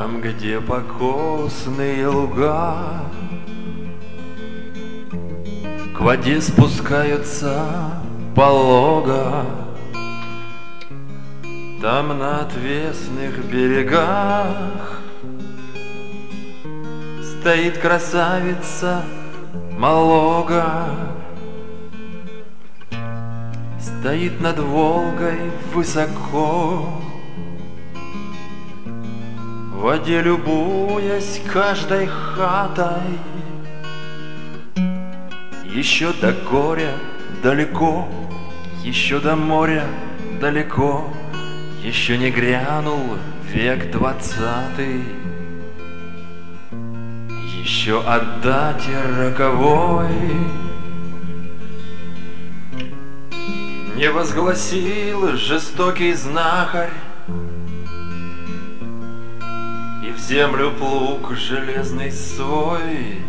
Там, где покосные луга к воде спускаются полого, там на отвесных берегах стоит красавица Малога. Стоит над Волгой высоко, в воде любуясь каждой хатой. Еще до горя далеко, еще до моря далеко, еще не грянул век 20-й. Еще о дате роковой не возгласил жестокий знахарь, и в землю плуг железный свой.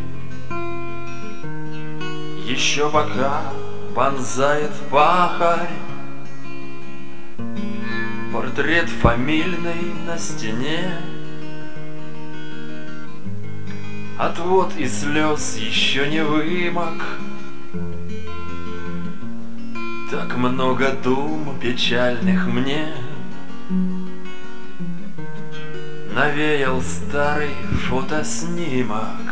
Еще пока вонзает пахарь портрет фамильный на стене, отвод и слез еще не вымок. Так много дум печальных мне навеял старый фотоснимок.